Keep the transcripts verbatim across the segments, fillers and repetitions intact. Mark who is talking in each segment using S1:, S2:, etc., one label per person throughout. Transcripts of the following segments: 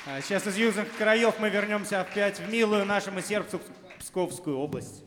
S1: Сейчас из южных краев мы вернемся опять в милую нашему сердцу Псковскую область.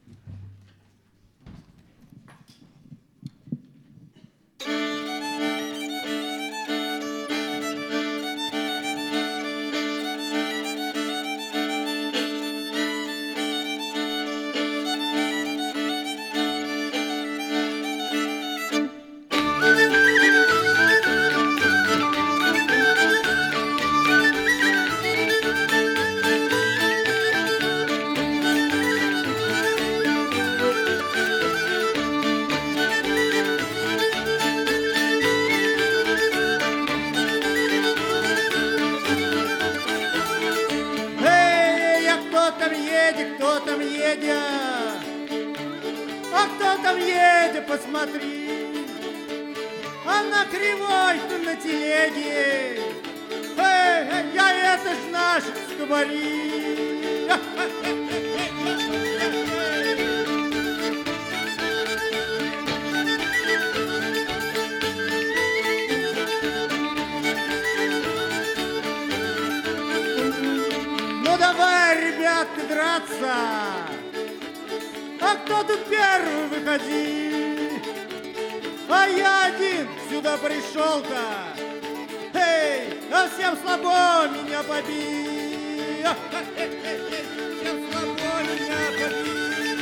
S2: Посмотри, она кривой на телеге. Эй, я это ж наш скобари. Ну давай, ребятки, драться. А кто тут первый, выходи? А я один сюда пришел-то. Эй, а всем слабо меня побить. Всем слабо меня побить.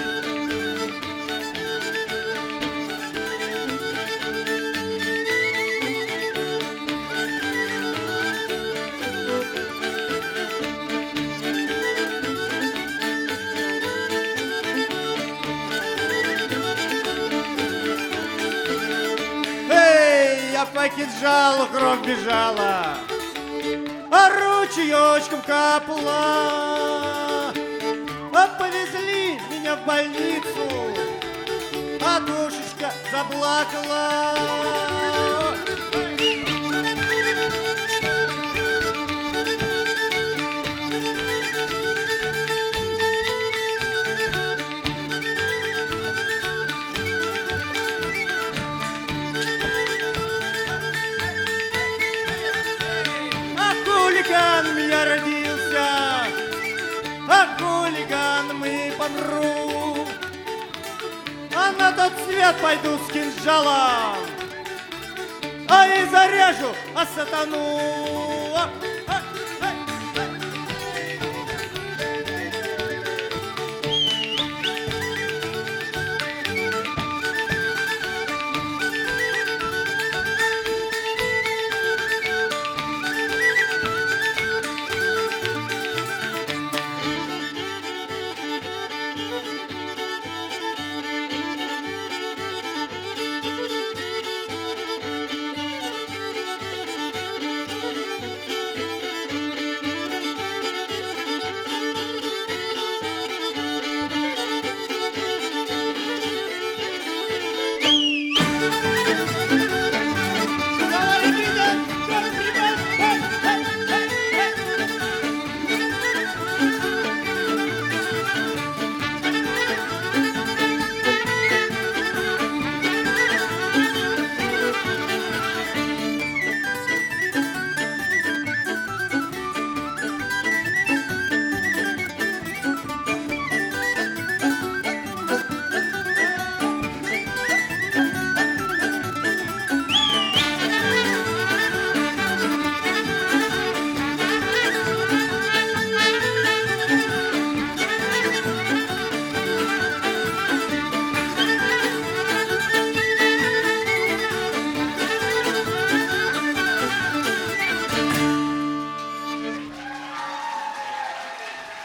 S2: По кинжалу кровь бежала, а ручеечком капла. А повезли меня в больницу, а душечка заплакала. Хулиган я родился, а хулиганом и помру. А на тот свет пойду с кинжалом, а и зарежу, а сатану.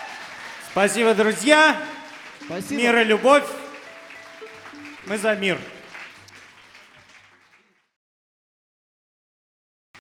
S1: Спасибо, друзья.
S3: Спасибо.
S1: Мир и любовь. Мы за мир.